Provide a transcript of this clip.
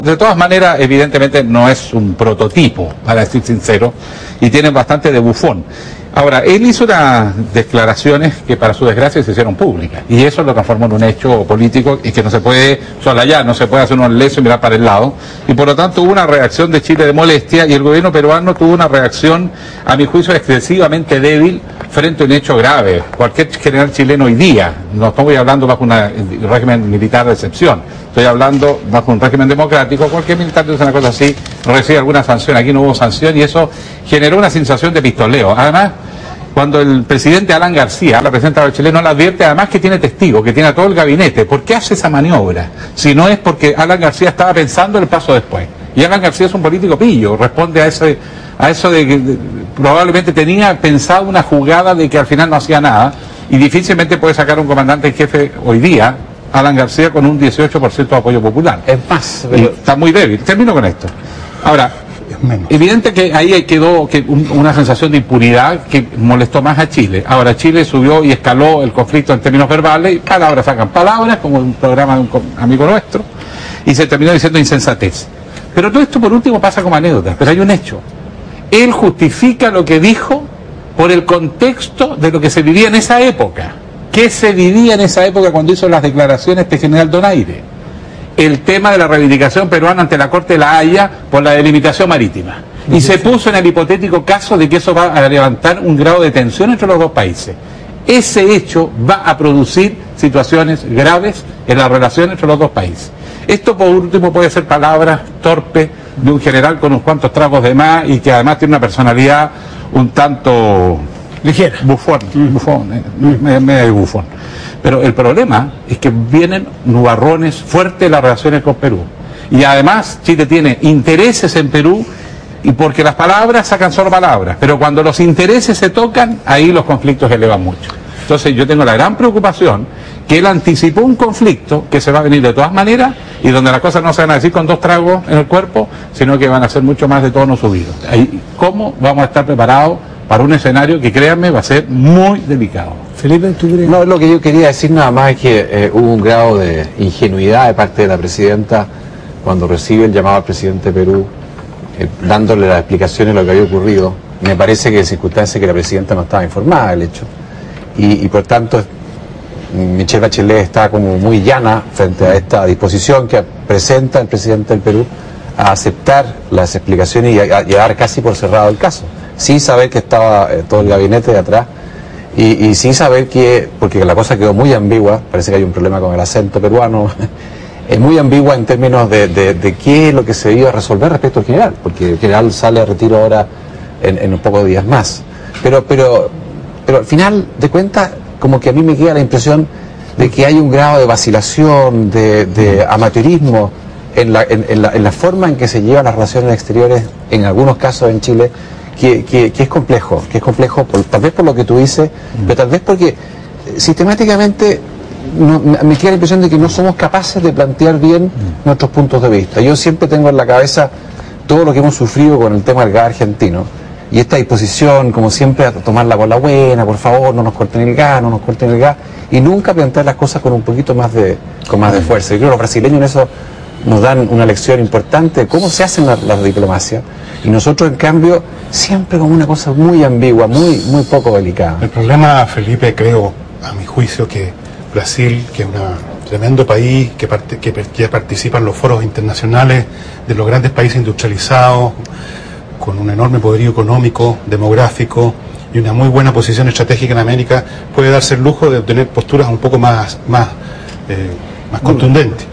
De todas maneras, evidentemente no es un prototipo, para decir sincero, y tiene bastante de bufón. Ahora, él hizo unas declaraciones que para su desgracia se hicieron públicas, y eso lo transformó en un hecho político y que no se puede soslayar, no se puede hacer un leso y mirar para el lado, y por lo tanto hubo una reacción de Chile de molestia, y el gobierno peruano tuvo una reacción, a mi juicio, excesivamente débil frente a un hecho grave. Cualquier general chileno hoy día, no estoy hablando bajo un régimen militar de excepción, estoy hablando bajo un régimen democrático, cualquier militar que hace una cosa así recibe alguna sanción. Aquí no hubo sanción y eso generó una sensación de pistoleo. Además, cuando el presidente Alan García, la presidenta del Chile, no le advierte además que tiene testigos, que tiene a todo el gabinete, ¿por qué hace esa maniobra? Si no es porque Alan García estaba pensando el paso después. Y Alan García es un político pillo, responde a eso de que probablemente tenía pensado una jugada de que al final no hacía nada, y difícilmente puede sacar un comandante en jefe hoy día, Alan García, con un 18% de apoyo popular. Es más, pero está muy débil. Termino con esto. Ahora, evidente que ahí quedó una sensación de impunidad que molestó más a Chile. Ahora Chile subió y escaló el conflicto en términos verbales, y palabras sacan palabras, como un programa de un amigo nuestro, y se terminó diciendo insensatez. Pero todo esto por último pasa como anécdota, pero hay un hecho. Él justifica lo que dijo por el contexto de lo que se vivía en esa época. ¿Qué se vivía en esa época cuando hizo las declaraciones de general Donaire? El tema de la reivindicación peruana ante la Corte de la Haya por la delimitación marítima. Y se puso en el hipotético caso de que eso va a levantar un grado de tensión entre los dos países. Ese hecho va a producir situaciones graves en la relación entre los dos países. Esto por último puede ser palabras torpes de un general con unos cuantos tragos de más y que además tiene una personalidad un tanto ligera, bufón, medio bufón. Pero el problema es que vienen nubarrones fuertes en las relaciones con Perú. Y además Chile tiene intereses en Perú, y porque las palabras sacan solo palabras, pero cuando los intereses se tocan, ahí los conflictos se elevan mucho. Entonces yo tengo la gran preocupación que él anticipó un conflicto que se va a venir de todas maneras, y donde las cosas no se van a decir con 2 tragos en el cuerpo, sino que van a ser mucho más de tono subido. ¿Cómo vamos a estar preparados para un escenario que, créanme, va a ser muy delicado? Felipe, ¿tú crees? No, lo que yo quería decir nada más es que hubo un grado de ingenuidad de parte de la presidenta cuando recibe el llamado al presidente de Perú, dándole las explicaciones de lo que había ocurrido. Me parece que en circunstancias que la presidenta no estaba informada del hecho. Y por tanto, Michelle Bachelet está como muy llana frente a esta disposición que presenta el presidente del Perú a aceptar las explicaciones y a dar casi por cerrado el caso, sin saber que estaba todo el gabinete de atrás y sin saber que, porque la cosa quedó muy ambigua, parece que hay un problema con el acento peruano, es muy ambigua en términos de qué es lo que se iba a resolver respecto al general, porque el general sale a retiro ahora en un pocos días más. Pero al final de cuentas, como que a mí me queda la impresión de que hay un grado de vacilación, de amateurismo en la forma en que se llevan las relaciones exteriores, en algunos casos en Chile, que es complejo, tal vez por lo que tú dices, pero tal vez porque sistemáticamente me queda la impresión de que no somos capaces de plantear bien nuestros puntos de vista. Yo siempre tengo en la cabeza todo lo que hemos sufrido con el tema del gas argentino, y esta disposición, como siempre, a tomarla con la buena, por favor, no nos corten el gas, y nunca plantear las cosas con un poquito más de fuerza. Yo creo que los brasileños en eso nos dan una lección importante de cómo se hacen las diplomacias, y nosotros, en cambio, siempre con una cosa muy ambigua, muy poco delicada. El problema, Felipe, creo, a mi juicio, que Brasil, que es un tremendo país, que participa en los foros internacionales de los grandes países industrializados, con un enorme poderío económico, demográfico y una muy buena posición estratégica en América, puede darse el lujo de obtener posturas un poco más contundentes.